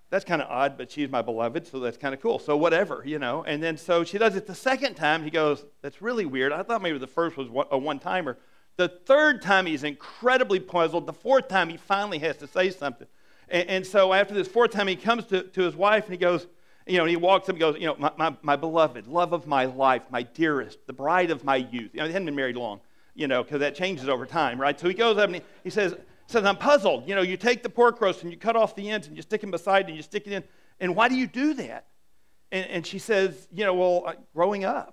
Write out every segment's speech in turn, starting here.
that's kind of odd, but she's my beloved, so that's kind of cool. So whatever, And then so she does it the second time. He goes, that's really weird. I thought maybe the first was a one-timer. The third time, he's incredibly puzzled. The fourth time, he finally has to say something. And so after this fourth time, he comes to his wife, and he goes, he walks up and goes, my beloved, love of my life, my dearest, the bride of my youth. They hadn't been married long, because that changes over time, right? So he goes up and he says, I'm puzzled. You take the pork roast and you cut off the ends and you stick them beside and you stick it in. And why do you do that? And she says, growing up,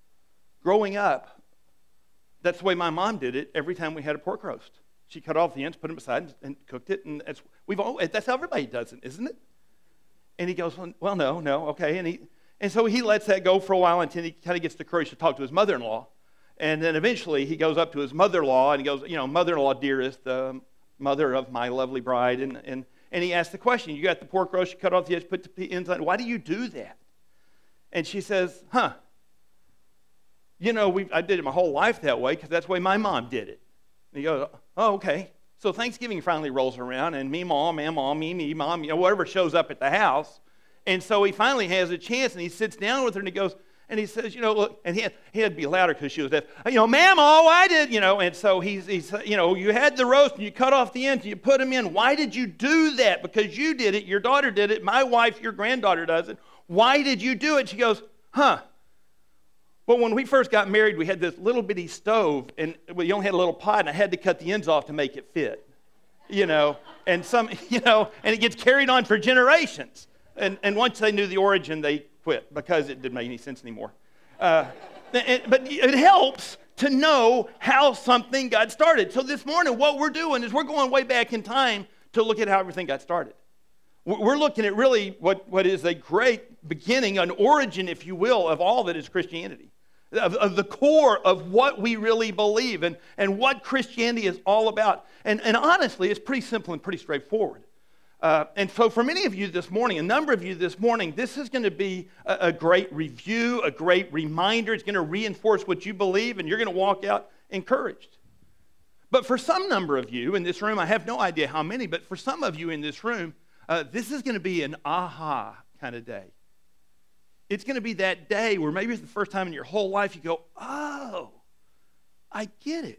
that's the way my mom did it every time we had a pork roast. She cut off the ends, put them beside, and cooked it. And that's how everybody does it, isn't it? And he goes, well, no, okay. And so he lets that go for a while until he kind of gets the courage to talk to his mother-in-law. And then eventually he goes up to his mother-in-law and he goes, mother-in-law, dearest, mother of my lovely bride. And he asked the question, you got the pork roast, you cut off the edge, put the ends on. Why do you do that? And she says, I did it my whole life that way because that's the way my mom did it. And he goes, oh, okay. So Thanksgiving finally rolls around, and me, mom, me, mom, whatever shows up at the house. And so he finally has a chance, and he sits down with her, and he goes, and he says, look, and he had to be louder because she was deaf. Ma'am, I did, and so he's you had the roast, and you cut off the ends, and you put them in. Why did you do that? Because you did it, your daughter did it, my wife, your granddaughter does it. Why did you do it? She goes, Well, when we first got married, we had this little bitty stove, and we only had a little pot, and I had to cut the ends off to make it fit, and it gets carried on for generations. And once they knew the origin, they quit because it didn't make any sense anymore. But it helps to know how something got started. So this morning, what we're doing is we're going way back in time to look at how everything got started. We're looking at really what is a great beginning, an origin, if you will, of all that is Christianity. Of the core of what we really believe and what Christianity is all about. And honestly, it's pretty simple and pretty straightforward. And so for many of you this morning, a number of you this morning, this is going to be a great review, a great reminder. It's going to reinforce what you believe, and you're going to walk out encouraged. But for some number of you in this room, I have no idea how many, but for some of you in this room, this is going to be an aha kind of day. It's going to be that day where maybe it's the first time in your whole life you go, oh, I get it.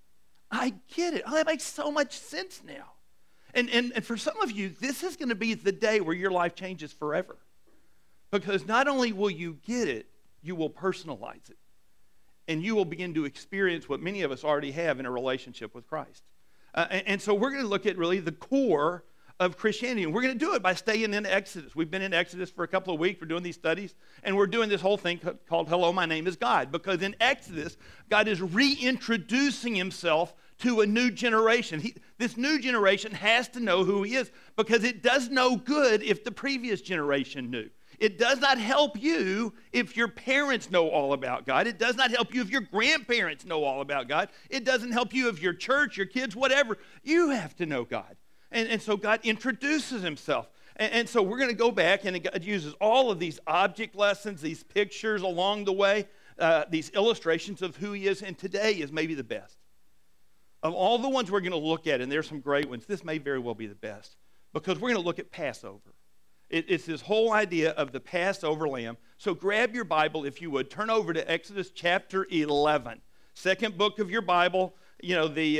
Oh, that makes so much sense now. And for some of you, this is going to be the day where your life changes forever. Because not only will you get it, you will personalize it. And you will begin to experience what many of us already have in a relationship with Christ. And so we're going to look at really the core of Christianity. And we're going to do it by staying in Exodus. We've been in Exodus for a couple of weeks. We're doing these studies. And we're doing this whole thing called Hello, My Name is God. Because in Exodus, God is reintroducing himself to a new generation. This new generation has to know who he is because it does no good if the previous generation knew. It does not help you if your parents know all about God. It does not help you if your grandparents know all about God. It doesn't help you if your church, your kids, whatever. You have to know God. And so God introduces himself. And so we're going to go back, and God uses all of these object lessons, these pictures along the way, these illustrations of who he is. And today is maybe the best. Of all the ones we're going to look at, and there's some great ones, this may very well be the best. Because we're going to look at Passover. It's this whole idea of the Passover lamb. So grab your Bible, if you would. Turn over to Exodus chapter 11. Second book of your Bible, the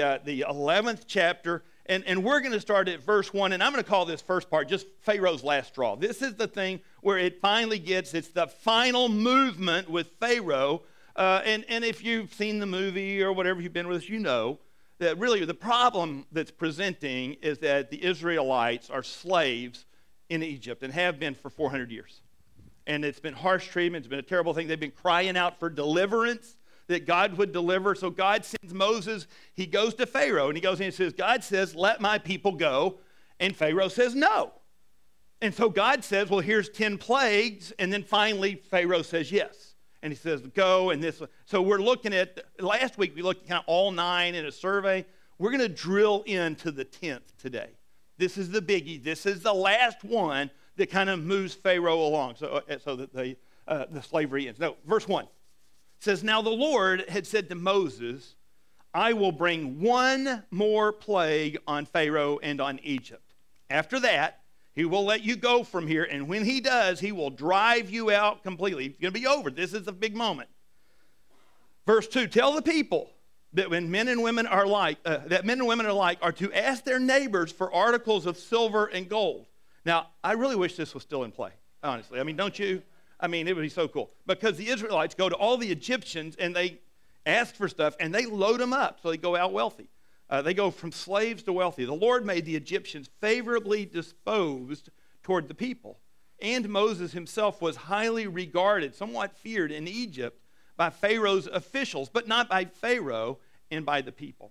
11th chapter. And we're going to start at verse 1, and I'm going to call this first part just Pharaoh's last straw. This is the thing where it finally it's the final movement with Pharaoh. And if you've seen the movie or whatever you've been with us, you know that really the problem that's presenting is that the Israelites are slaves in Egypt and have been for 400 years. And it's been harsh treatment. It's been a terrible thing. They've been crying out for deliverance, that God would deliver. So God sends Moses. He goes to Pharaoh, and he goes in and says, God says, let my people go. And Pharaoh says, no. And so God says, well, here's 10 plagues. And then finally, Pharaoh says yes. And he says, go. And this. So we're looking at, last week we looked at kind of all 9 in a survey. We're going to drill into the 10th today. This is the biggie. This is the last one that kind of moves Pharaoh along so that the slavery ends. No, verse 1. It says, now the Lord had said to Moses, I will bring one more plague on Pharaoh and on Egypt. After that, He will let you go from here, and when he does, he will drive you out completely. It's going to be over. This is a big moment. Verse 2, tell the people that when men and women are alike, are to ask their neighbors for articles of silver and gold. Now, I really wish this was still in play, honestly. I mean, don't you? I mean, it would be so cool. Because the Israelites go to all the Egyptians, and they ask for stuff, and they load them up, so they go out wealthy. They go from slaves to wealthy. The Lord made the Egyptians favorably disposed toward the people. And Moses himself was highly regarded, somewhat feared in Egypt by Pharaoh's officials, but not by Pharaoh and by the people.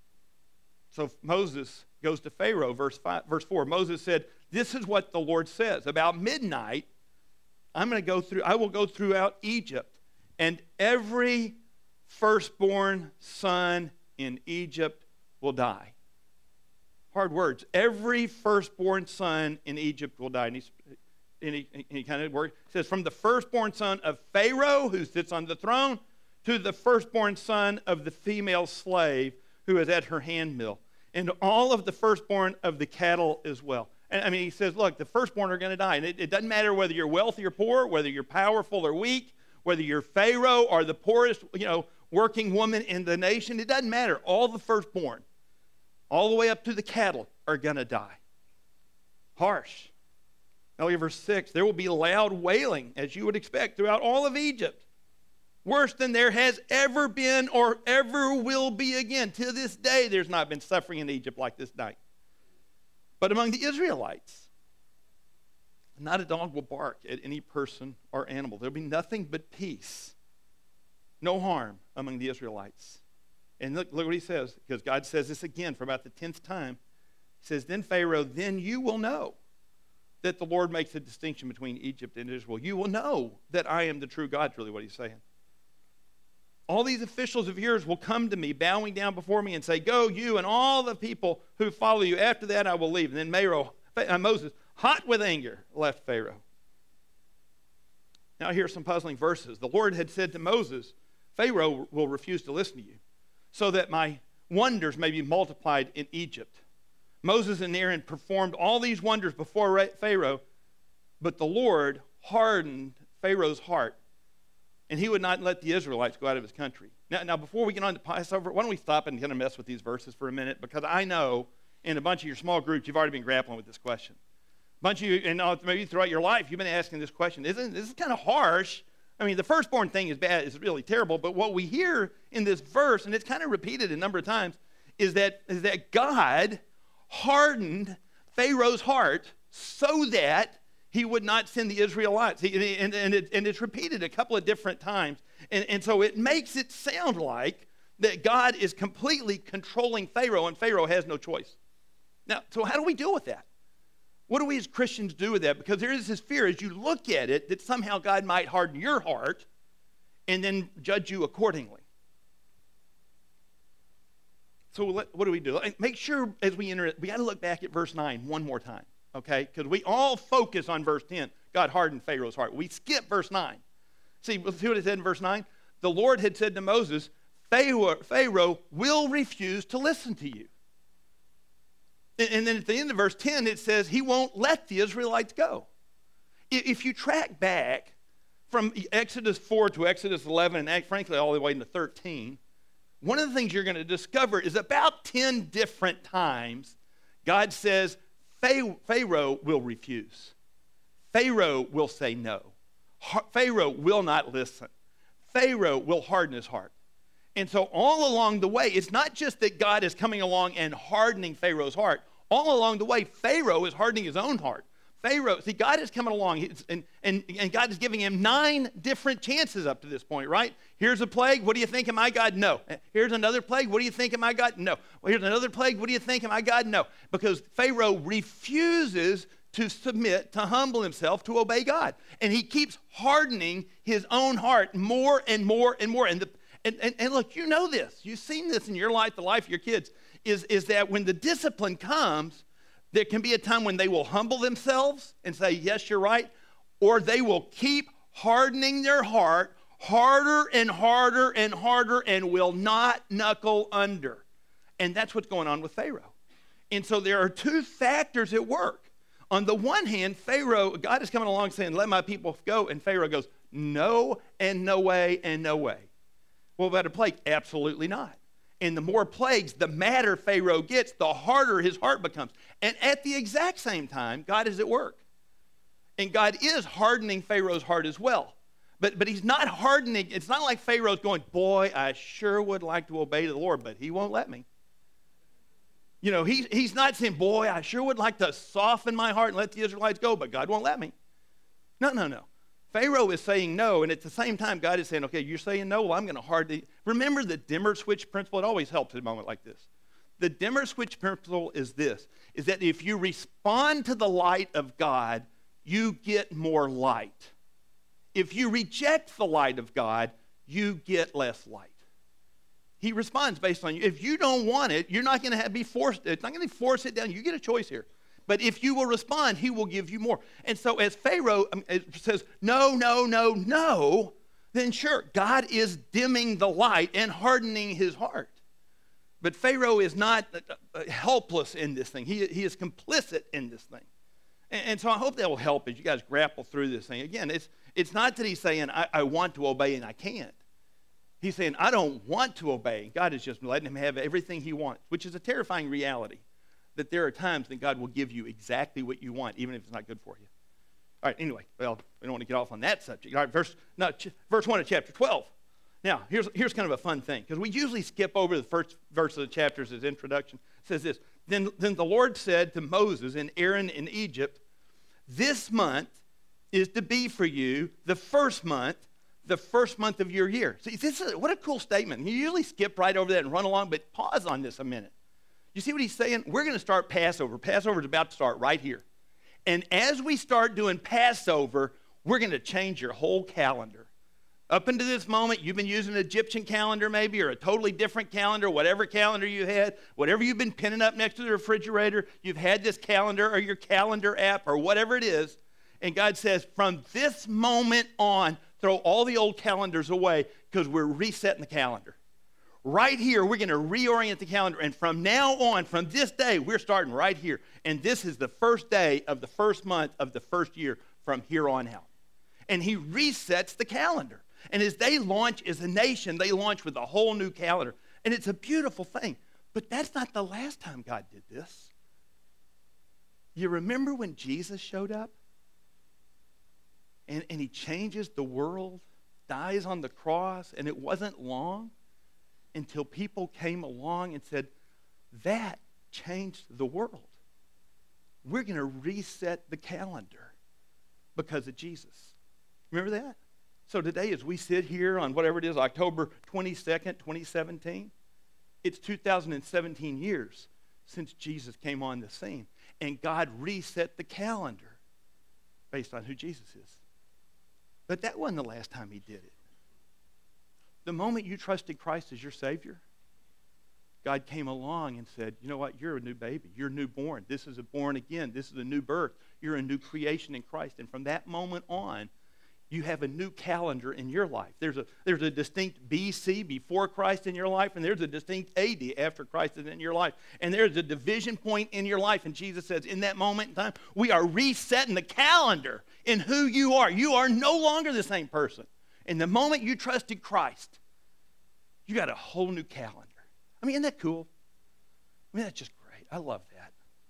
So Moses goes to Pharaoh, verse 4. Moses said, this is what the Lord says. About midnight, I will go throughout Egypt, and every firstborn son in Egypt will die. Hard words. Every firstborn son in Egypt will die. And he kind of works. It says, from the firstborn son of Pharaoh, who sits on the throne, to the firstborn son of the female slave who is at her handmill, and all of the firstborn of the cattle as well. And I mean, he says, look, the firstborn are going to die. And it doesn't matter whether you're wealthy or poor, whether you're powerful or weak, whether you're Pharaoh or the poorest, working woman in the nation. It doesn't matter. All the firstborn, all the way up to the cattle, are going to die. Harsh. Now, look at verse 6. There will be loud wailing, as you would expect, throughout all of Egypt. Worse than there has ever been or ever will be again. To this day, there's not been suffering in Egypt like this night. But among the Israelites, not a dog will bark at any person or animal. There will be nothing but peace. No harm among the Israelites. And look what he says, because God says this again for about the 10th time. He says, then Pharaoh, then you will know that the Lord makes a distinction between Egypt and Israel. You will know that I am the true God, is really what he's saying. All these officials of yours will come to me, bowing down before me, and say, go, you and all the people who follow you. After that, I will leave. And then Moses, hot with anger, left Pharaoh. Now, here are some puzzling verses. The Lord had said to Moses, Pharaoh will refuse to listen to you, so that my wonders may be multiplied in Egypt. Moses and Aaron performed all these wonders before Pharaoh, but the Lord hardened Pharaoh's heart, and he would not let the Israelites go out of his country. Now, before we get on to Passover, why don't we stop and kind of mess with these verses for a minute? Because I know in a bunch of your small groups, you've already been grappling with this question. A bunch of you, and maybe throughout your life, you've been asking this question. Isn't this kind of harsh? I mean, the firstborn thing is bad, is really terrible, but what we hear in this verse, and it's kind of repeated a number of times, is that God hardened Pharaoh's heart so that he would not send the Israelites. And it's repeated a couple of different times. And so it makes it sound like that God is completely controlling Pharaoh, and Pharaoh has no choice. Now, so how do we deal with that? What do we as Christians do with that? Because there is this fear as you look at it that somehow God might harden your heart and then judge you accordingly. So what do we do? Make sure as we enter it, we got to look back at verse 9 one more time, okay? Because we all focus on verse 10. God hardened Pharaoh's heart. We skip verse 9. See what it said in verse 9? The Lord had said to Moses, Pharaoh will refuse to listen to you. And then at the end of verse 10, it says he won't let the Israelites go. If you track back from Exodus 4 to Exodus 11, and frankly all the way into 13, one of the things you're going to discover is about 10 different times God says Pharaoh will refuse. Pharaoh will say no. Pharaoh will not listen. Pharaoh will harden his heart. And so all along the way, it's not just that God is coming along and hardening Pharaoh's heart. All along the way, Pharaoh is hardening his own heart. God is coming along, and God is giving him 9 different chances up to this point, right? Here's a plague. What do you think of my God? No. Here's another plague. What do you think of my God? No. Well, here's another plague. What do you think of my God? No. Because Pharaoh refuses to submit, to humble himself, to obey God. And he keeps hardening his own heart more and more and more. And look, you know this. You've seen this in your life, the life of your kids, is that when the discipline comes, there can be a time when they will humble themselves and say, yes, you're right, or they will keep hardening their heart harder and harder and harder and will not knuckle under. And that's what's going on with Pharaoh. And so there are 2 factors at work. On the one hand, Pharaoh, God is coming along saying, let my people go. And Pharaoh goes, no, and no way, and no way. Well, about a plague? Absolutely not. And the more plagues, the madder Pharaoh gets, the harder his heart becomes. And at the exact same time, God is at work. And God is hardening Pharaoh's heart as well. But he's not hardening. It's not like Pharaoh's going, boy, I sure would like to obey the Lord, but he won't let me. You know, he's not saying, boy, I sure would like to soften my heart and let the Israelites go, but God won't let me. No. Pharaoh is saying no, and at the same time, God is saying, okay, you're saying no, well, I'm going to harden. Remember the dimmer switch principle? It always helps in a moment like this. The dimmer switch principle is this, is that if you respond to the light of God, you get more light. If you reject the light of God, you get less light. He responds based on you. If you don't want it, you're not going to be forced. It's not going to force it down. You get a choice here. But if you will respond, he will give you more. And so as Pharaoh says, no, then sure, God is dimming the light and hardening his heart. But Pharaoh is not helpless in this thing. He is complicit in this thing. And so I hope that will help as you guys grapple through this thing. Again, it's not that he's saying, I want to obey and I can't. He's saying, I don't want to obey. God is just letting him have everything he wants, which is a terrifying reality, that there are times that God will give you exactly what you want, even if it's not good for you. All right, anyway, well, we don't want to get off on that subject. All right, verse 1 of chapter 12. Now, here's kind of a fun thing, because we usually skip over the first verse of the chapters as introduction. It says this, then the Lord said to Moses and Aaron in Egypt, this month is to be for you the first month of your year. See, what a cool statement. You usually skip right over that and run along, but pause on this a minute. You see what he's saying? We're going to start Passover. Passover is about to start right here. And as we start doing Passover, we're going to change your whole calendar. Up until this moment, you've been using an Egyptian calendar maybe, or a totally different calendar, whatever calendar you had, whatever you've been pinning up next to the refrigerator, you've had this calendar or your calendar app or whatever it is. And God says, from this moment on, throw all the old calendars away because we're resetting the calendar. Right here, we're going to reorient the calendar. And from now on, from this day, we're starting right here. And this is the first day of the first month of the first year from here on out. And he resets the calendar. And as they launch as a nation, they launch with a whole new calendar. And it's a beautiful thing. But that's not the last time God did this. You remember when Jesus showed up? And he changes the world, dies on the cross, and it wasn't long until people came along and said, that changed the world. We're going to reset the calendar because of Jesus. Remember that? So today as we sit here on whatever it is, October 22nd, 2017, it's 2017 years since Jesus came on the scene. And God reset the calendar based on who Jesus is. But that wasn't the last time he did it. The moment you trusted Christ as your Savior, God came along and said, you know what, you're a new baby. You're newborn. This is a born again. This is a new birth. You're a new creation in Christ. And from that moment on, you have a new calendar in your life. There's a distinct BC, before Christ, in your life, and there's a distinct AD, after Christ is in your life. And there's a division point in your life. And Jesus says, in that moment in time, we are resetting the calendar in who you are. You are no longer the same person. And the moment you trusted Christ, you got a whole new calendar. I mean, isn't that cool? I mean, that's just great. I love that.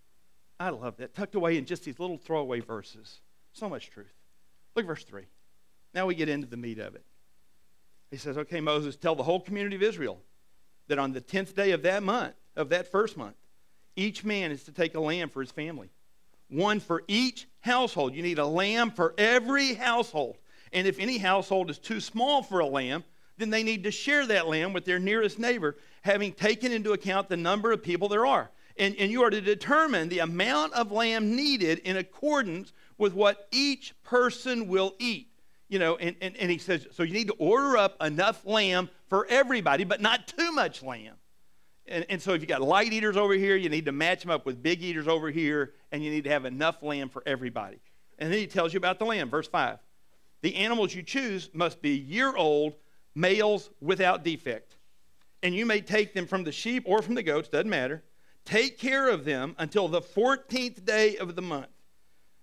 I love that. Tucked away in just these little throwaway verses. So much truth. Look at verse 3. Now we get into the meat of it. He says, okay, Moses, tell the whole community of Israel that on the 10th day of that month, of that first month, each man is to take a lamb for his family. One for each household. You need a lamb for every household. And if any household is too small for a lamb, then they need to share that lamb with their nearest neighbor, having taken into account the number of people there are. And you are to determine the amount of lamb needed in accordance with what each person will eat. You know, and he says, so you need to order up enough lamb for everybody, but not too much lamb. And so if you got light eaters over here, you need to match them up with big eaters over here, and you need to have enough lamb for everybody. And then he tells you about the lamb, verse 5. The animals you choose must be year-old, males without defect. And you may take them from the sheep or from the goats, doesn't matter. Take care of them until the 14th day of the month.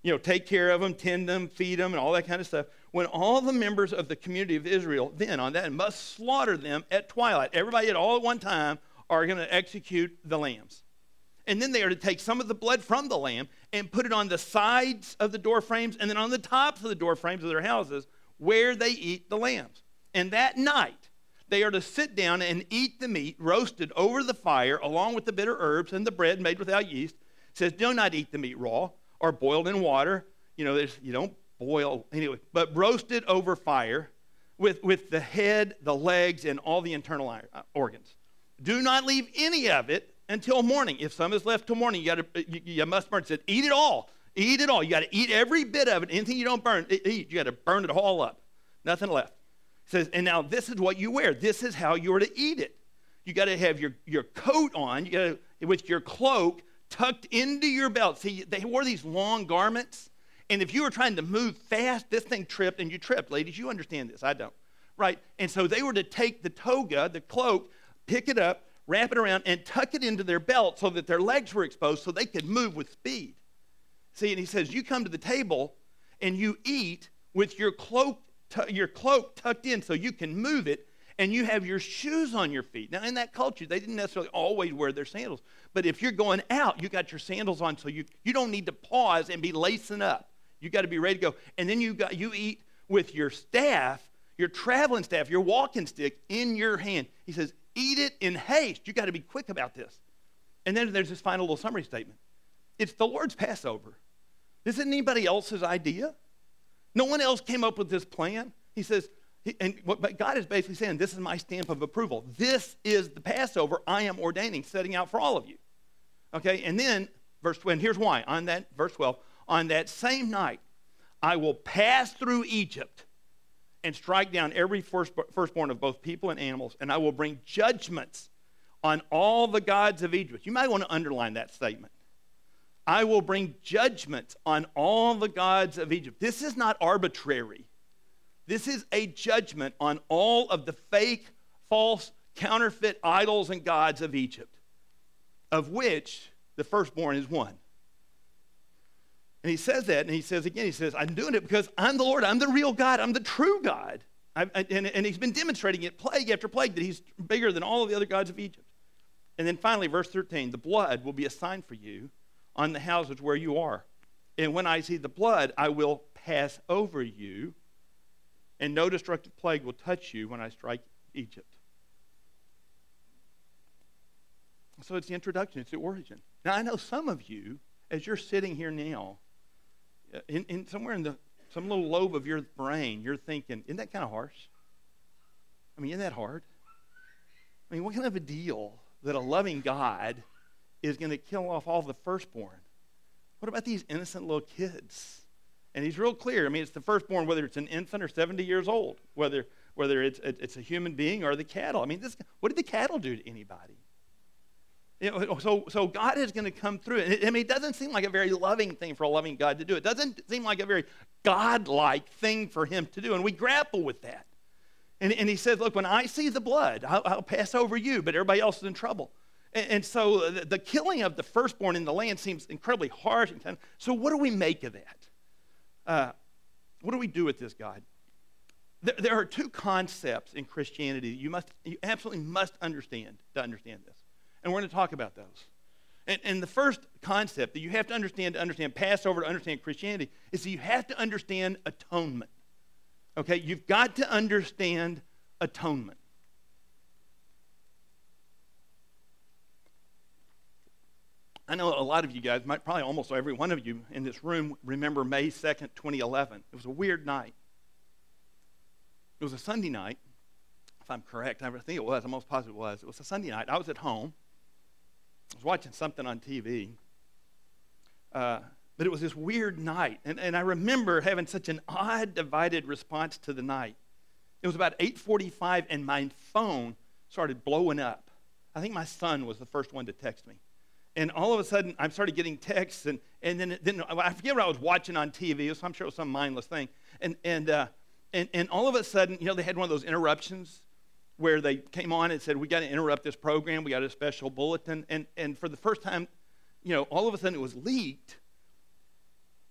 take care of them, tend them, feed them, and all that kind of stuff. When all the members of the community of Israel then on that must slaughter them at twilight. Everybody all at one time are going to execute the lambs. And then they are to take some of the blood from the lamb and put it on the sides of the door frames and then on the tops of the door frames of their houses where they eat the lambs. And that night, they are to sit down and eat the meat roasted over the fire along with the bitter herbs and the bread made without yeast. It says, do not eat the meat raw or boiled in water. You don't boil anyway, but roasted over fire with the head, the legs, and all the internal organs. Do not leave any of it until morning. If some is left till morning, you must burn. It said, eat it all. Eat it all. You got to eat every bit of it. Anything you don't burn, eat. You got to burn it all up. Nothing left. It says, and now this is what you wear. This is how you are to eat it. You got to have your coat on. You got to with your cloak tucked into your belt. See, they wore these long garments, and if you were trying to move fast, this thing tripped, and you tripped. Ladies, you understand this. I don't. Right? And so they were to take the toga, the cloak, pick it up, wrap it around, and tuck it into their belt so that their legs were exposed so they could move with speed. See, and he says, you come to the table, and you eat with your cloak tucked in so you can move it, and you have your shoes on your feet. Now, in that culture, they didn't necessarily always wear their sandals. But if you're going out, you got your sandals on so you don't need to pause and be lacing up. You got to be ready to go. And then you eat with your staff, your traveling staff, your walking stick in your hand. He says, eat it in haste. You got to be quick about this. And then there's this final little summary statement. It's the Lord's Passover. This isn't anybody else's idea. No one else came up with this plan. He says, but God is basically saying, this is my stamp of approval. This is the Passover I am ordaining, setting out for all of you. Okay, and then, verse 12, and here's why. On that, verse 12, on that same night, I will pass through Egypt and strike down every firstborn of both people and animals, and I will bring judgments on all the gods of Egypt. You might want to underline that statement. I will bring judgments on all the gods of Egypt. This is not arbitrary. This is a judgment on all of the fake, false, counterfeit idols and gods of Egypt, of which the firstborn is one. And he says that, and he says again, he says, I'm doing it because I'm the Lord. I'm the real God. I'm the true God. And he's been demonstrating it plague after plague that he's bigger than all of the other gods of Egypt. And then finally, verse 13, the blood will be a sign for you on the houses where you are. And when I see the blood, I will pass over you, and no destructive plague will touch you when I strike Egypt. So it's the introduction, it's the origin. Now I know some of you, as you're sitting here now, in somewhere in some little lobe of your brain, you're thinking, isn't that kind of harsh? I mean, isn't that hard? I mean, what kind of a deal that a loving God is going to kill off all the firstborn? What about these innocent little kids? And he's real clear. I mean, it's the firstborn, whether it's an infant or 70 years old, whether it's a human being or the cattle. I mean, what did the cattle do to anybody? So God is going to come through. It doesn't seem like a very loving thing for a loving God to do. It doesn't seem like a very God-like thing for him to do. And we grapple with that. And he says, look, when I see the blood, I'll pass over you, but everybody else is in trouble. And so the killing of the firstborn in the land seems incredibly harsh. So what do we make of that? What do we do with this, God? There are two concepts in Christianity that you absolutely must understand to understand this. And we're going to talk about those. And the first concept that you have to understand Passover, to understand Christianity, is that you have to understand atonement. Okay? You've got to understand atonement. I know a lot of you guys, probably almost every one of you in this room, remember May 2nd, 2011. It was a weird night. It was a Sunday night, if I'm correct. I think it was. I'm almost positive it was. It was a Sunday night. I was at home. I was watching something on TV. But it was this weird night. And I remember having such an odd, divided response to the night. It was about 8:45, and my phone started blowing up. I think my son was the first one to text me. And all of a sudden, I started getting texts, and then I forget what I was watching on TV. I'm sure it was some mindless thing. And all of a sudden, they had one of those interruptions where they came on and said, we got to interrupt this program. We got a special bulletin. And for the first time, all of a sudden it was leaked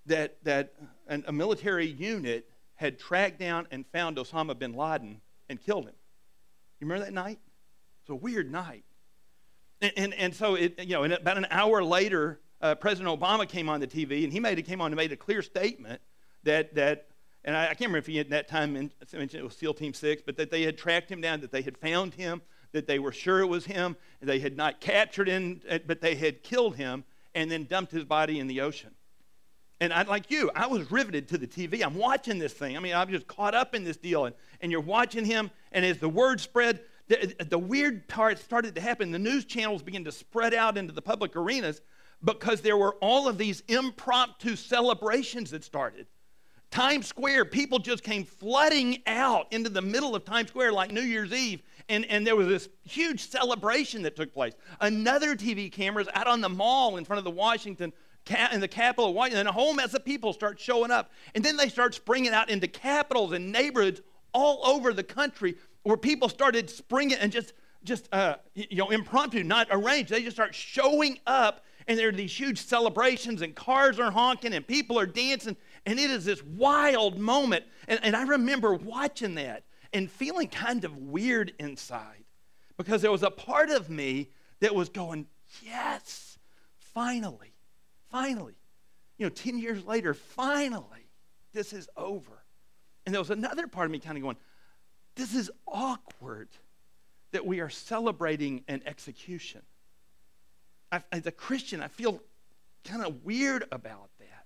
that a military unit had tracked down and found Osama bin Laden and killed him. You remember that night? It was a weird night. And so, and about an hour later, President Obama came on the TV, and he made a clear statement that and I can't remember if he at that time mentioned it was SEAL Team 6, but that they had tracked him down, that they had found him, that they were sure it was him, and they had not captured him, but they had killed him and then dumped his body in the ocean. And like you, I was riveted to the TV. I'm watching this thing. I mean, I'm just caught up in this deal. And you're watching him, and as the word spread, the weird part started to happen. The news channels began to spread out into the public arenas because there were all of these impromptu celebrations that started. Times Square, people just came flooding out into the middle of Times Square like New Year's Eve, and there was this huge celebration that took place. Another TV cameras out on the mall in front of the Washington in the Capitol of Washington, and a whole mess of people start showing up. And then they start springing out into capitals and neighborhoods all over the country where people started springing and just impromptu, not arranged. They just start showing up, and there are these huge celebrations, and cars are honking, and people are dancing, and it is this wild moment. And I remember watching that and feeling kind of weird inside because there was a part of me that was going, yes, finally. 10 years later, finally, this is over. And there was another part of me kind of going, this is awkward that we are celebrating an execution. As a Christian, I feel kind of weird about that.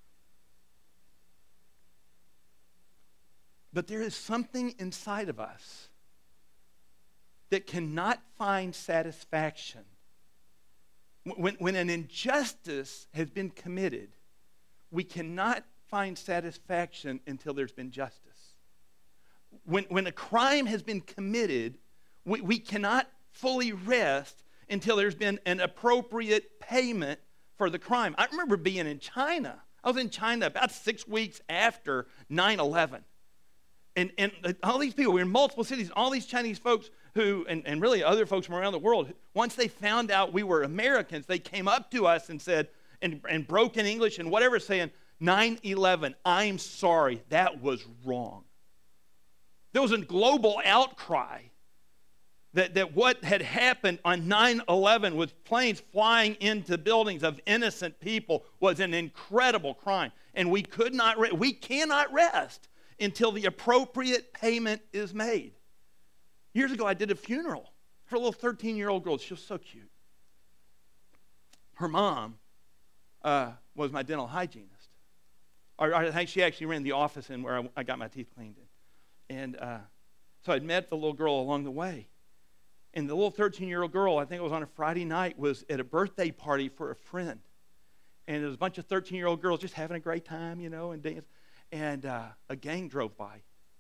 But there is something inside of us that cannot find satisfaction. When an injustice has been committed, we cannot find satisfaction until there's been justice. When a crime has been committed, we cannot fully rest until there's been an appropriate payment for the crime. I remember being in China. I was in China about 6 weeks after 9/11. And all these people, we were in multiple cities, all these Chinese folks who, and really other folks from around the world, once they found out we were Americans, they came up to us and said, and broken English and whatever, saying, 9/11, I'm sorry, that was wrong. There was a global outcry that what had happened on 9/11 with planes flying into buildings of innocent people was an incredible crime. And we cannot rest until the appropriate payment is made. Years ago, I did a funeral for a little 13-year-old girl. She was so cute. Her mom was my dental hygienist. Or I think she actually ran the office in where I got my teeth cleaned in. And so I'd met the little girl along the way. And the little 13-year-old girl, I think it was on a Friday night, was at a birthday party for a friend. And there was a bunch of 13-year-old girls just having a great time, and dancing. And a gang drove by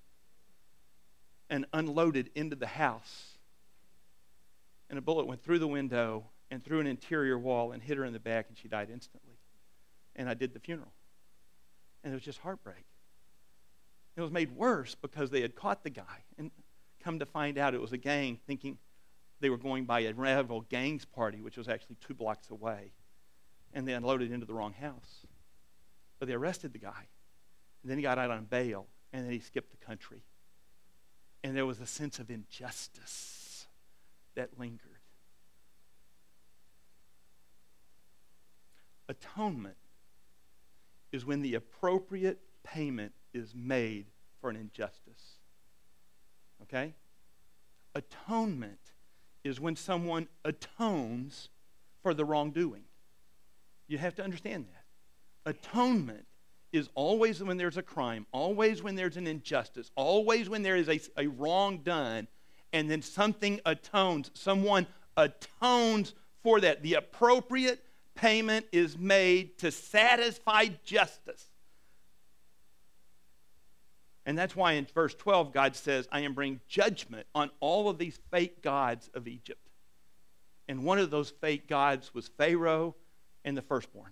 and unloaded into the house. And a bullet went through the window and through an interior wall and hit her in the back, and she died instantly. And I did the funeral. And it was just heartbreak. It was made worse because they had caught the guy. And come to find out it was a gang thinking they were going by a rival gangs party, which was actually 2 blocks away. And they unloaded into the wrong house. But they arrested the guy. And then he got out on bail, and then he skipped the country. And there was a sense of injustice that lingered. Atonement is when the appropriate payment is made for an injustice. Okay? Atonement is when someone atones for the wrongdoing. You have to understand that. Atonement is always when there's a crime, always when there's an injustice, always when there is a wrong done, and then something atones. Someone atones for that. The appropriate payment is made to satisfy justice. And that's why in verse 12, God says, I am bringing judgment on all of these fake gods of Egypt. And one of those fake gods was Pharaoh and the firstborn.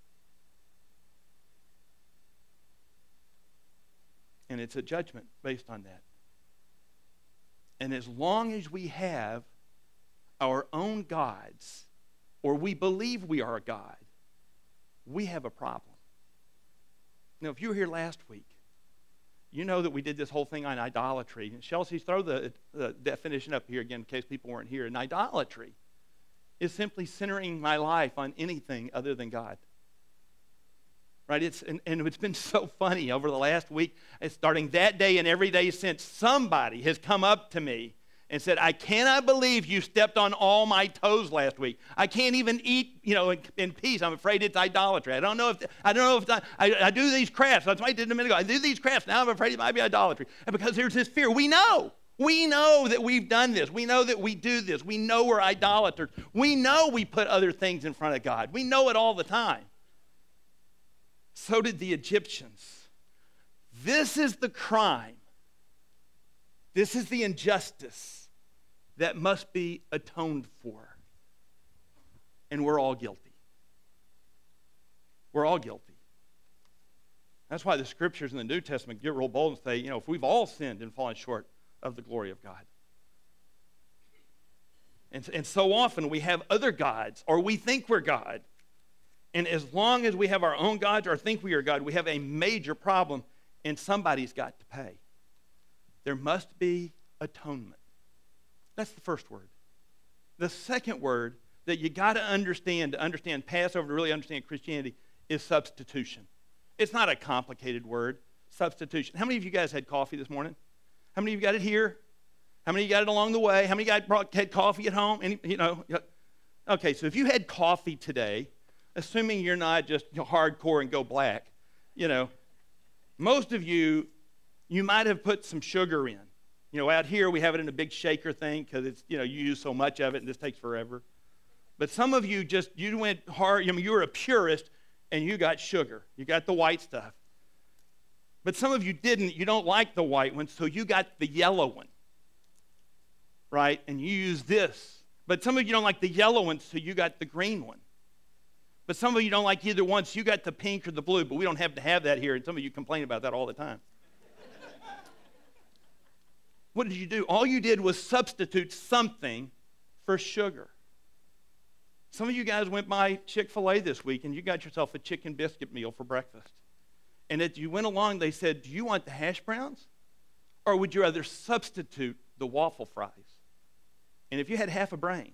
And it's a judgment based on that. And as long as we have our own gods, or we believe we are a god, we have a problem. Now, if you were here last week, you know that we did this whole thing on idolatry. And Chelsea, throw the definition up here again in case people weren't here. And idolatry is simply centering my life on anything other than God. Right? And it's been so funny over the last week, starting that day and every day since, somebody has come up to me and said, I cannot believe you stepped on all my toes last week. I can't even eat, in peace. I'm afraid it's idolatry. I don't know if I do these crafts. That's what I did a minute ago. I do these crafts. Now I'm afraid it might be idolatry. And because there's this fear, we know that we've done this. We know that we do this. We know we're idolaters. We know we put other things in front of God. We know it all the time. So did the Egyptians. This is the crime. This is the injustice that must be atoned for. And we're all guilty. We're all guilty. That's why the scriptures in the New Testament get real bold and say, if we've all sinned and fallen short of the glory of God. And so often we have other gods, or we think we're God. And as long as we have our own gods or think we are God, we have a major problem, and somebody's got to pay. There must be atonement. That's the first word. The second word that you got to understand Passover, to really understand Christianity, is substitution. It's not a complicated word, substitution. How many of you guys had coffee this morning? How many of you got it here? How many of you got it along the way? How many of you had coffee at home? Okay, so if you had coffee today, assuming you're not just hardcore and go black, most of you might have put some sugar in. Out here we have it in a big shaker thing because it's, you use so much of it and this takes forever. But some of you you went hard, you were a purist and you got sugar. You got the white stuff. But some of you didn't. You don't like the white one, so you got the yellow one, right? And you use this. But some of you don't like the yellow one, so you got the green one. But some of you don't like either one, so you got the pink or the blue, but we don't have to have that here, and some of you complain about that all the time. What did you do? All you did was substitute something for sugar. Some of you guys went by Chick-fil-A this week, and you got yourself a chicken biscuit meal for breakfast. And as you went along, they said, do you want the hash browns? Or would you rather substitute the waffle fries? And if you had half a brain,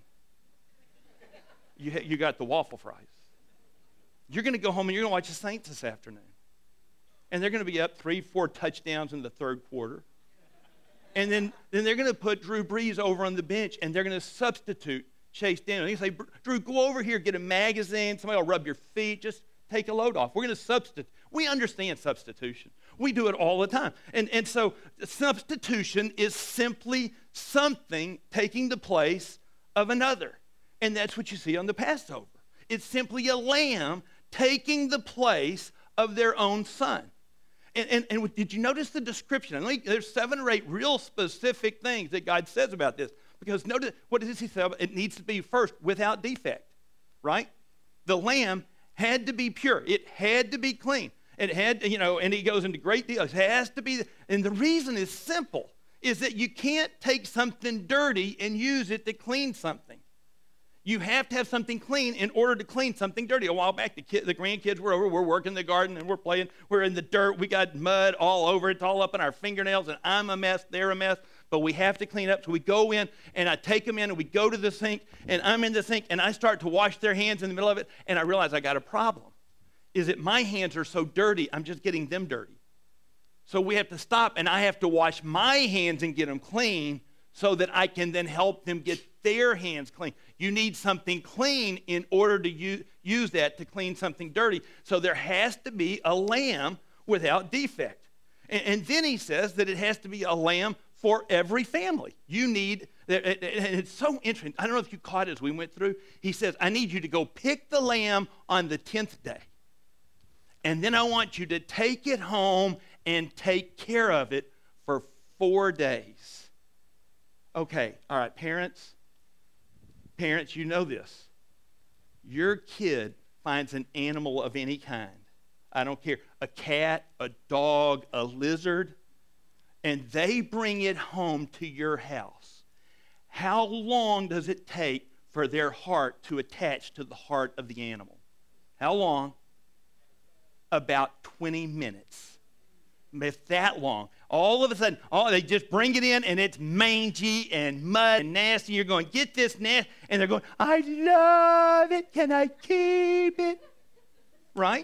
you got the waffle fries. You're going to go home and you're going to watch the Saints this afternoon. And they're going to be up 3-4 touchdowns in the third quarter. And then they're going to put Drew Brees over on the bench, and they're going to substitute Chase Daniel. They say, Drew, go over here, get a magazine. Somebody will rub your feet. Just take a load off. We're going to substitute. We understand substitution. We do it all the time. And so substitution is simply something taking the place of another. And that's what you see on the Passover. It's simply a lamb taking the place of their own son. And did you notice the description? I think there's 7 or 8 real specific things that God says about this. Because notice, what does he say? It needs to be first without defect, right? The lamb had to be pure. It had to be clean. It had, and he goes into great details. It has to be, and the reason is simple, is that you can't take something dirty and use it to clean something. You have to have something clean in order to clean something dirty. A while back, the grandkids were over. We're working in the garden, and we're playing. We're in the dirt. We got mud all over. It's all up in our fingernails, and I'm a mess. They're a mess. But we have to clean up. So we go in, and I take them in, and we go to the sink, and I'm in the sink, and I start to wash their hands in the middle of it, and I realize I got a problem. Is that my hands are so dirty, I'm just getting them dirty. So we have to stop, and I have to wash my hands and get them clean so that I can then help them get their hands clean. You need something clean in order to use that to clean something dirty. So there has to be a lamb without defect. And then he says that it has to be a lamb for every family. You need, and it's so interesting. I don't know if you caught it as we went through. He says, I need you to go pick the lamb on the 10th day. And then I want you to take it home and take care of it for 4 days. Okay, all right, parents, you know this. Your kid finds an animal of any kind. I don't care, a cat, a dog, a lizard, and they bring it home to your house. How long does it take for their heart to attach to the heart of the animal? How long? about 20 minutes. It's that long. All of a sudden, they just bring it in, and it's mangy and mud and nasty. You're going, get this nasty. And they're going, I love it. Can I keep it? Right?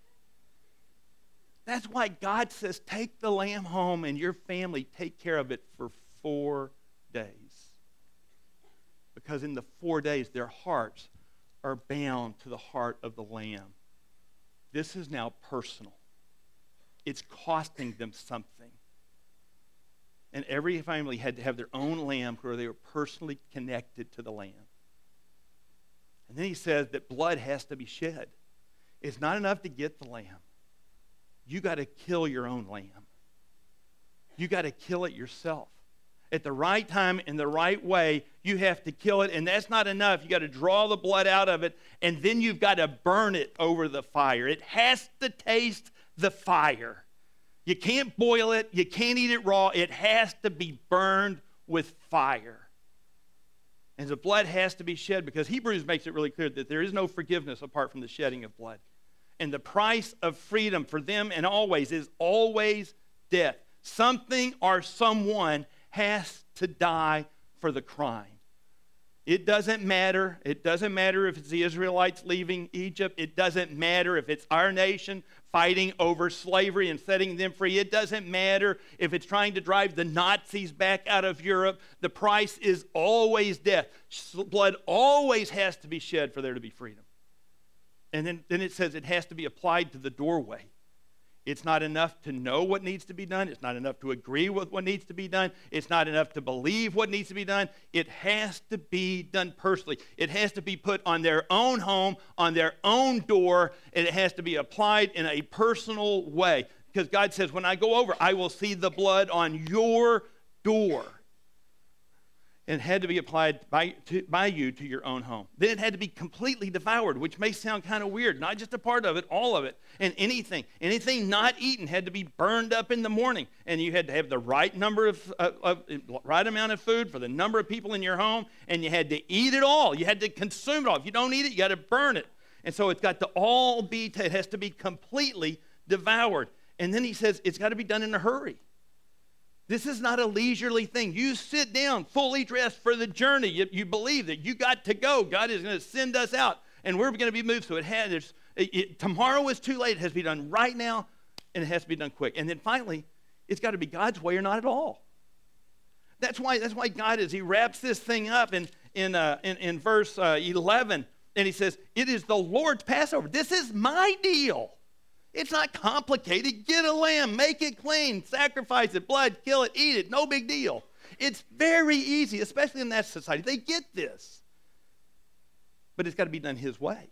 That's why God says, take the lamb home and your family take care of it for 4 days. Because in the 4 days, their hearts are bound to the heart of the lamb. This is now personal. It's costing them something. And every family had to have their own lamb where they were personally connected to the lamb. And then he says that blood has to be shed. It's not enough to get the lamb. You got to kill your own lamb. You got to kill it yourself. At the right time, in the right way, you have to kill it. And that's not enough. You got to draw the blood out of it, and then you've got to burn it over the fire. It has to taste the fire. You can't boil it. You can't eat it raw. It has to be burned with fire. And the blood has to be shed, because Hebrews makes it really clear that there is no forgiveness apart from the shedding of blood. And the price of freedom for them and always is always death. Something or someone has to die for the crime. It doesn't matter. It doesn't matter if it's the Israelites leaving Egypt. It doesn't matter if it's our nation fighting over slavery and setting them free. It doesn't matter if it's trying to drive the Nazis back out of Europe. The price is always death. Blood always has to be shed for there to be freedom. And then it says it has to be applied to the doorway. It's not enough to know what needs to be done. It's not enough to agree with what needs to be done. It's not enough to believe what needs to be done. It has to be done personally. It has to be put on their own home, on their own door, and it has to be applied in a personal way. Because God says, when I go over, I will see the blood on your door. And it had to be applied by you to your own home. Then it had to be completely devoured, which may sound kind of weird. Not just a part of it, all of it. And anything not eaten had to be burned up in the morning. And you had to have the right number right amount of food for the number of people in your home. And you had to eat it all. You had to consume it all. If you don't eat it, you got to burn it. And so it's got to it has to be completely devoured. And then he says it's got to be done in a hurry. This is not a leisurely thing. You sit down fully dressed for the journey. You believe that you got to go. God is going to send us out, and we're going to be moved. So tomorrow is too late. It has to be done right now, and it has to be done quick. And then finally, it's got to be God's way or not at all. That's why God he wraps this thing up in verse 11, and he says, "It is the Lord's Passover. This is my deal." It's not complicated. Get a lamb, make it clean, sacrifice it, blood, kill it, eat it. No big deal. It's very easy, especially in that society. They get this. But it's got to be done his way.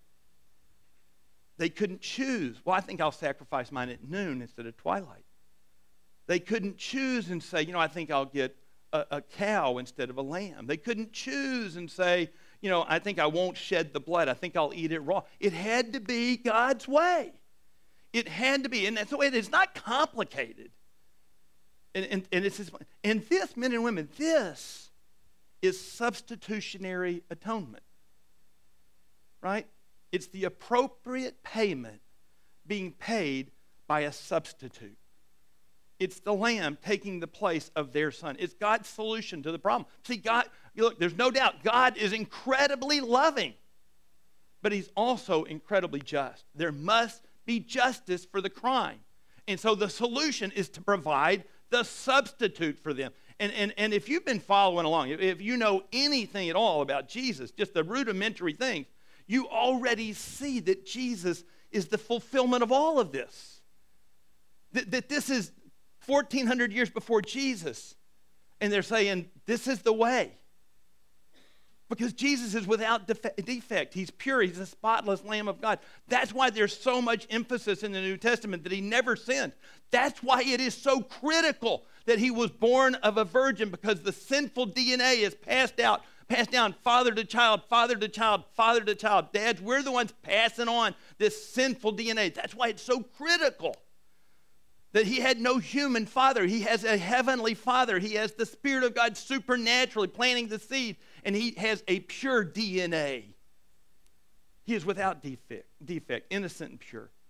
They couldn't choose. Well, I think I'll sacrifice mine at noon instead of twilight. They couldn't choose and say, I think I'll get a cow instead of a lamb. They couldn't choose and say, I think I won't shed the blood. I think I'll eat it raw. It had to be God's way. It had to be, and that's the way it is. It's not complicated. And it's just, and this, men and women, this is substitutionary atonement. Right? It's the appropriate payment being paid by a substitute. It's the lamb taking the place of their son. It's God's solution to the problem. See, God, look, there's no doubt God is incredibly loving, but he's also incredibly just. There must be justice for the crime. And so the solution is to provide the substitute for them. And if you've been following along, if you know anything at all about Jesus, just the rudimentary things, you already see that Jesus is the fulfillment of all of this. That this is 1,400 years before Jesus. And they're saying, this is the way. Because Jesus is without defect. He's pure. He's a spotless Lamb of God. That's why there's so much emphasis in the New Testament that he never sinned. That's why it is so critical that he was born of a virgin, because the sinful DNA is passed down father to child, father to child, father to child. Dads, we're the ones passing on this sinful DNA. That's why it's so critical that he had no human father. He has a heavenly father. He has the Spirit of God supernaturally planting the seed, and he has a pure DNA. He is without defect, innocent and pure.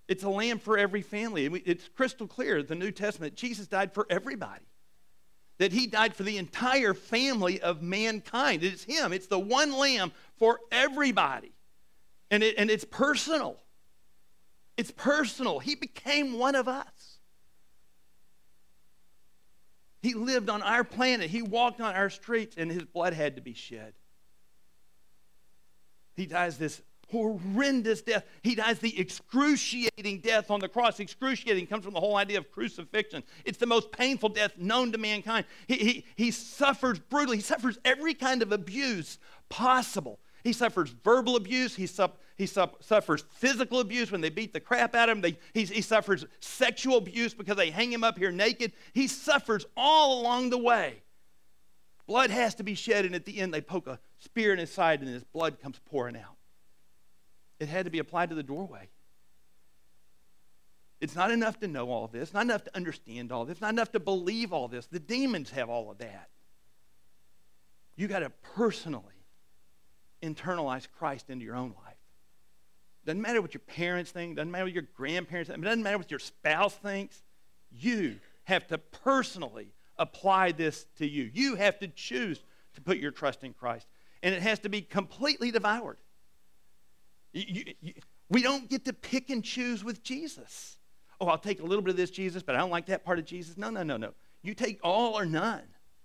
It's a lamb for every family. It's crystal clear, the New Testament, Jesus died for everybody. That he died for the entire family of mankind. It's him. It's the one lamb for everybody. And it's personal. It's personal. He became one of us. He lived on our planet. He walked on our streets, and his blood had to be shed. He dies this horrendous death. He dies the excruciating death on the cross. Excruciating comes from the whole idea of crucifixion. It's the most painful death known to mankind. He suffers brutally. He suffers every kind of abuse possible. He suffers verbal abuse. He suffers physical abuse when they beat the crap out of him. He suffers sexual abuse because they hang him up here naked. He suffers all along the way. Blood has to be shed, and at the end they poke a spear in his side, and his blood comes pouring out. It had to be applied to the doorway. It's not enough to know all this. It's not enough to understand all this. It's not enough to believe all this. The demons have all of that. You got to personally internalize Christ into your own life. Doesn't matter what your parents think. Doesn't matter what your grandparents think. It doesn't matter what your spouse thinks. You have to personally apply this to you. You have to choose to put your trust in Christ. And it has to be completely devoured. We don't get to pick and choose with Jesus. Oh, I'll take a little bit of this Jesus, but I don't like that part of Jesus. No. You take all or none.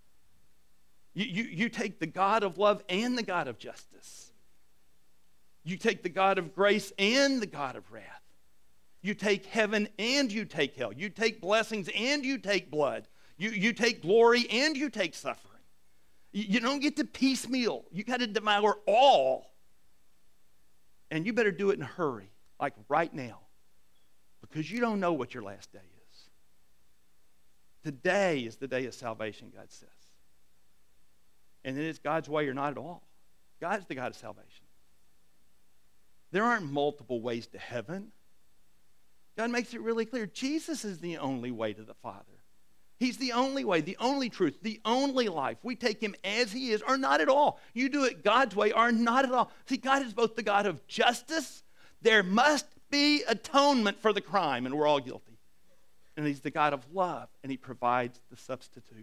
You take the God of love and the God of justice. You take the God of grace and the God of wrath. You take heaven and you take hell. You take blessings and you take blood. You take glory and you take suffering. You don't get to piecemeal. You got to devour all. And you better do it in a hurry, like right now, because you don't know what your last day is. Today is the day of salvation, God says. And then it's God's way or not at all. God's the God of salvation. There aren't multiple ways to heaven. God makes it really clear. Jesus is the only way to the Father. He's the only way, the only truth, the only life. We take him as he is or not at all. You do it God's way or not at all. See, God is both the God of justice. There must be atonement for the crime, and we're all guilty. And he's the God of love, and he provides the substitute.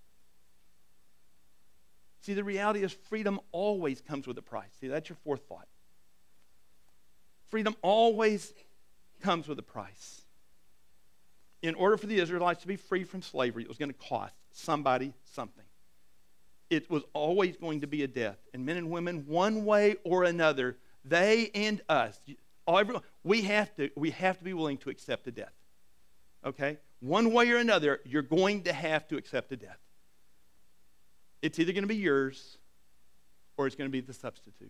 See, the reality is freedom always comes with a price. See, that's your fourth thought. Freedom always comes with a price. In order for the Israelites to be free from slavery, it was going to cost somebody something. It was always going to be a death. And men and women, one way or another, they and us, we have to be willing to accept a death. Okay? One way or another, you're going to have to accept a death. It's either going to be yours or it's going to be the substitute.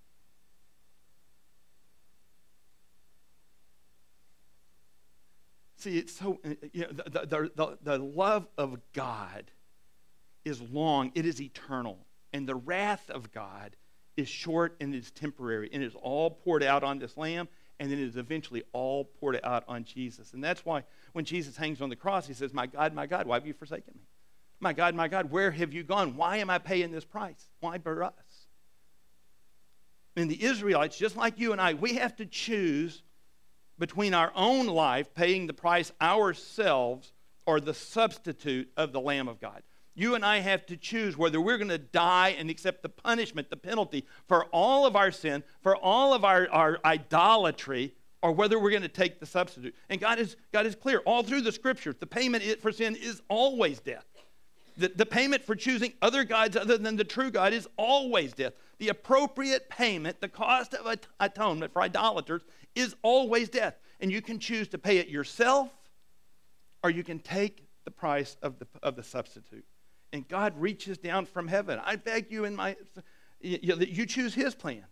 See, it's so, the love of God is long, it is eternal. And the wrath of God is short and is temporary. And it is all poured out on this lamb, and then it is eventually all poured out on Jesus. And that's why when Jesus hangs on the cross, he says, my God, why have you forsaken me? My God, where have you gone? Why am I paying this price? Why for us? And the Israelites, just like you and I, we have to choose between our own life, paying the price ourselves, or the substitute of the Lamb of God. You and I have to choose whether we're going to die and accept the punishment, the penalty for all of our sin, for all of our idolatry, or whether we're going to take the substitute. And God is clear all through the Scriptures. The payment for sin is always death. The payment for choosing other gods other than the true God is always death. The appropriate payment, the cost of atonement for idolaters, is always death. And you can choose to pay it yourself, or you can take the price of the substitute. And God reaches down from heaven. I beg you that you choose his plan.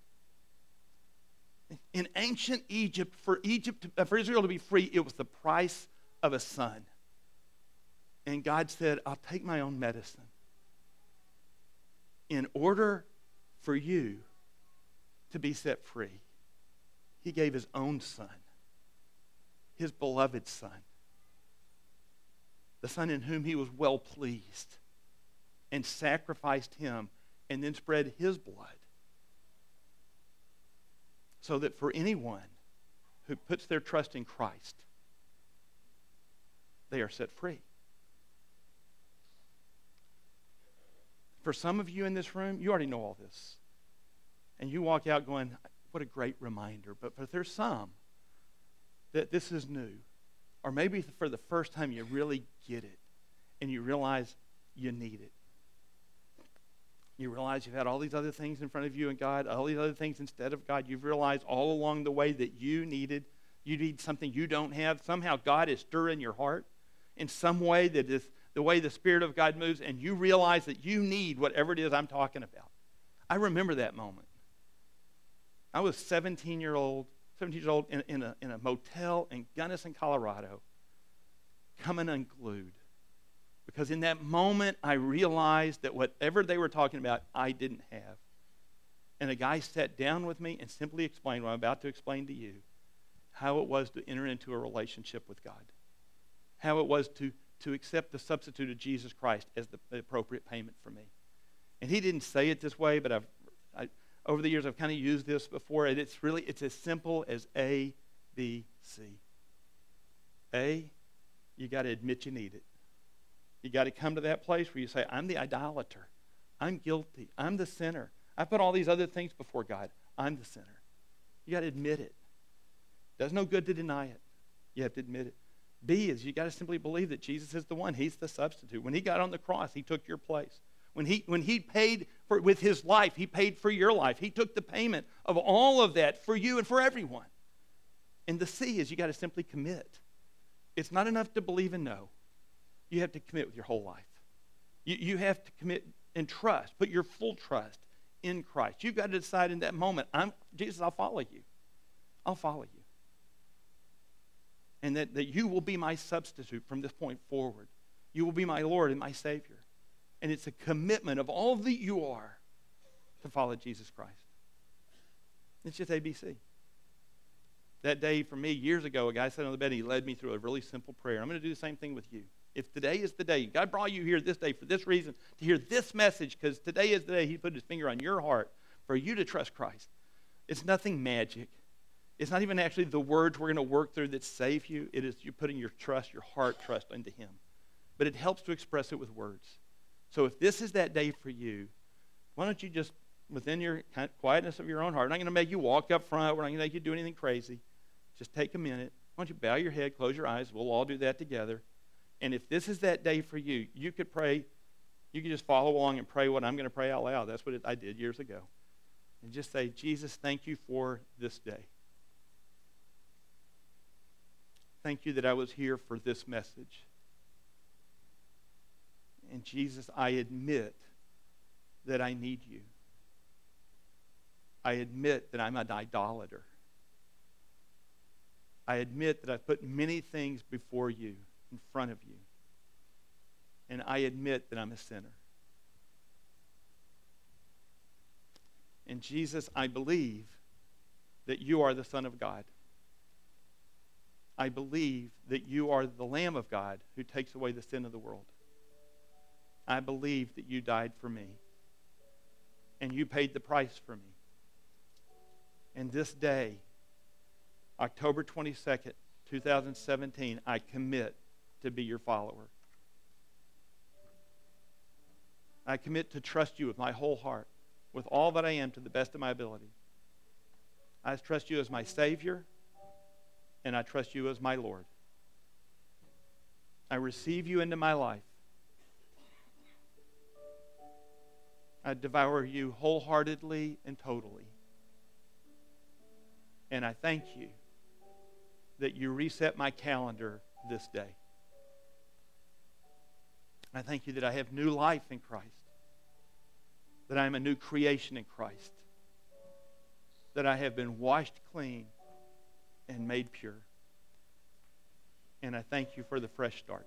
In ancient Egypt, for Israel to be free, it was the price of a son. And God said, I'll take my own medicine. In order for you to be set free, he gave his own son, his beloved son, the son in whom he was well pleased, and sacrificed him, and then spread his blood, so that for anyone who puts their trust in Christ, they are set free. For some of you in this room, you already know all this. And you walk out going, what a great reminder. But there's some that this is new. Or maybe for the first time you really get it and you realize you need it. You realize you've had all these other things in front of you and God, all these other things instead of God. You've realized all along the way that you need something you don't have. Somehow God is stirring your heart in some way that is the way the Spirit of God moves, and you realize that you need whatever it is I'm talking about. I remember that moment. I was 17 years old in a motel in Gunnison, Colorado, coming unglued. Because in that moment, I realized that whatever they were talking about, I didn't have. And a guy sat down with me and simply explained what I'm about to explain to you, how it was to enter into a relationship with God, how it was to accept the substitute of Jesus Christ as the appropriate payment for me. And he didn't say it this way, but over the years I've kind of used this before, and it's as simple as A, B, C. A, you got to admit you need it. You got to come to that place where you say, I'm the idolater. I'm guilty. I'm the sinner. I put all these other things before God. I'm the sinner. You got to admit it. Does no good to deny it. You have to admit it. B is you got to simply believe that Jesus is the one. He's the substitute. When he got on the cross, he took your place. When he paid for with his life, he paid for your life. He took the payment of all of that for you and for everyone. And the C is you got to simply commit. It's not enough to believe and know. You have to commit with your whole life. You have to commit and trust. Put your full trust in Christ. You've got to decide in that moment, Jesus, I'll follow you. I'll follow you. And that you will be my substitute from this point forward. You will be my Lord and my Savior. And it's a commitment of all that you are to follow Jesus Christ. It's just ABC. That day for me, years ago, a guy sat on the bed and he led me through a really simple prayer. I'm going to do the same thing with you. If today is the day, God brought you here this day for this reason, to hear this message, because today is the day he put his finger on your heart for you to trust Christ. It's nothing magic. It's not even actually the words we're going to work through that save you. It is you putting your trust, your heart trust into him. But it helps to express it with words. So if this is that day for you, why don't you just, within your quietness of your own heart, I'm not going to make you walk up front. We're not going to make you do anything crazy. Just take a minute. Why don't you bow your head, close your eyes. We'll all do that together. And if this is that day for you, you could pray. You could just follow along and pray what I'm going to pray out loud. That's what I did years ago. And just say, Jesus, thank you for this day. Thank you that I was here for this message. And Jesus, I admit that I need you. I admit that I'm an idolater. I admit that I've put many things before you, in front of you. And I admit that I'm a sinner. And Jesus, I believe that you are the Son of God. I believe that you are the Lamb of God who takes away the sin of the world. I believe that you died for me. And you paid the price for me. And this day, October 22nd, 2017, I commit to be your follower. I commit to trust you with my whole heart, with all that I am to the best of my ability. I trust you as my Savior, and I trust you as my Lord. I receive you into my life. I devour you wholeheartedly and totally. And I thank you that you reset my calendar this day. I thank you that I have new life in Christ, that I am a new creation in Christ, that I have been washed clean and made pure. And I thank you for the fresh start.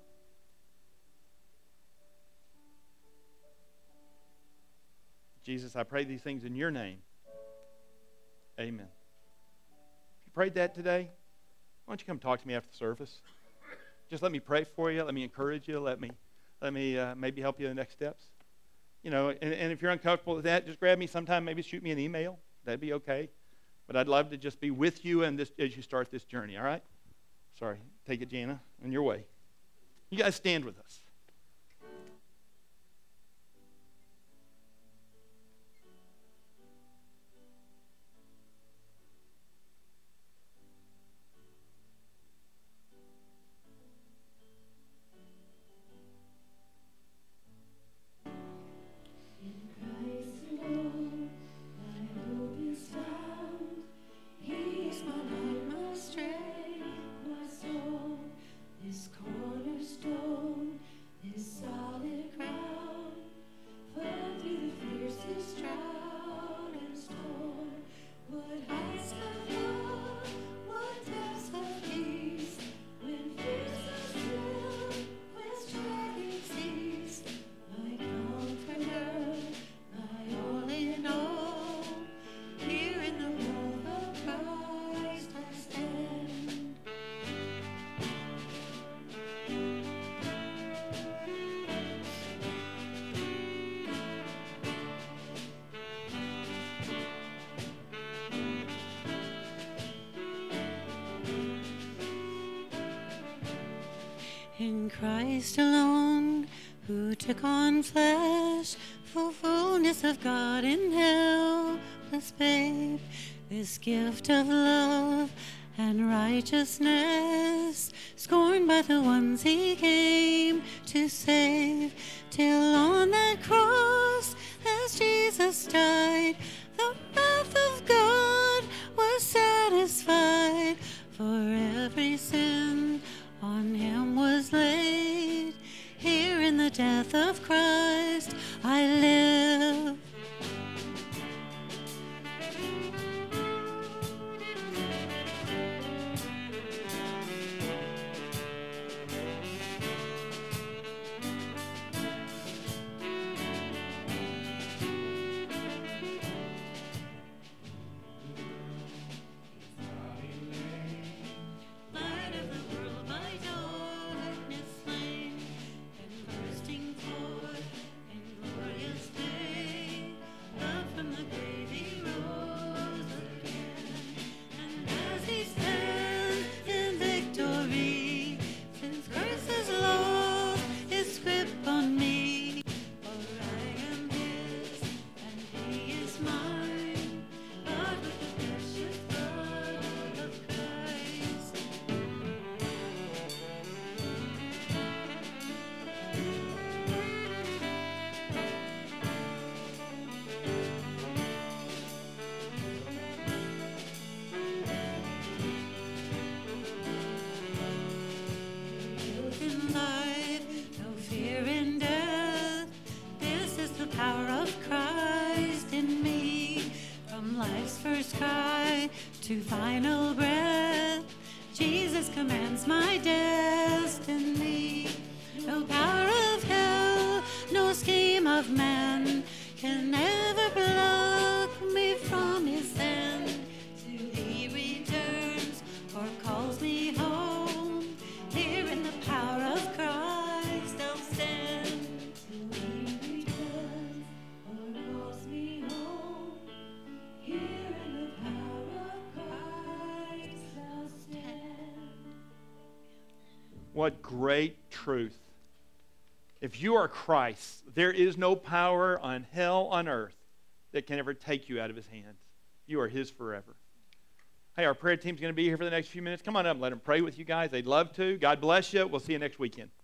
Jesus, I pray these things in your name. Amen. If you prayed that today, why don't you come talk to me after the service? Just let me pray for you. Let me encourage you. Let me maybe help you in the next steps. You know, and if you're uncomfortable with that, just grab me sometime. Maybe shoot me an email. That'd be okay. But I'd love to just be with you and as you start this journey, all right? Sorry. Take it, Jana, on your way. You guys stand with us. In Christ alone, who took on flesh, full fullness of God in helpless babe, this gift of love and righteousness, scorned by the ones he came to save, till on that cross, as Jesus died, the wrath of God was satisfied, for every sin on him was laid. Here in the death of Christ I live. To final breath, Jesus commands my destiny. No power of hell, no scheme of man can ever pluck me from his hand. Till he returns or calls me home, here in the power of Christ I'll stand. Till he returns or calls me home, here in the power of Christ I'll stand. What great truth. If you are Christ, there is no power on hell, on earth, that can ever take you out of his hands. You are his forever. Hey, our prayer team's going to be here for the next few minutes. Come on up and let them pray with you guys. They'd love to. God bless you. We'll see you next weekend.